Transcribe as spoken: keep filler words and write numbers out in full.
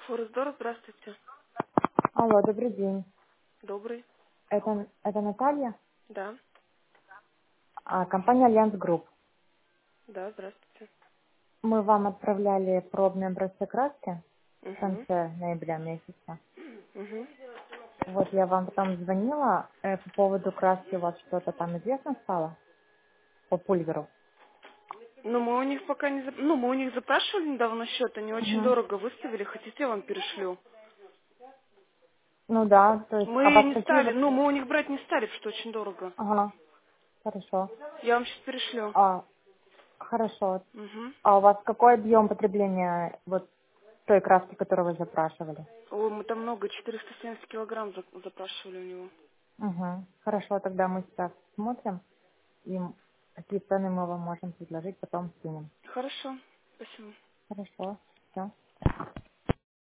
Форестдор, здравствуйте. Алло, добрый день. Добрый. Это, это Наталья, Да, а, компания Альянс Групп. да, здравствуйте. Мы вам отправляли пробные образцы краски в Угу. конце ноября месяца. Угу. Вот я вам потом звонила э, по поводу краски, у вас что-то там известно стало по пульверу? Ну, мы у них пока не... зап- Ну, мы у них запрашивали недавно счет, они очень Мгм. дорого выставили. Хотите, я вам перешлю? Ну да, то есть, а Мы вас не какие стали, вот... ну, мы у них брать не стали, потому что очень дорого. Ага, хорошо. Я вам сейчас перешлю. А, хорошо. Угу. А у вас какой объем потребления вот той краски, которую вы запрашивали? Ой, мы там много, четыреста семьдесят килограмм за- запрашивали у него. Угу. Хорошо, тогда мы сейчас смотрим. И какие цены мы вам можем предложить, потом скинем. Хорошо, спасибо. Хорошо, все.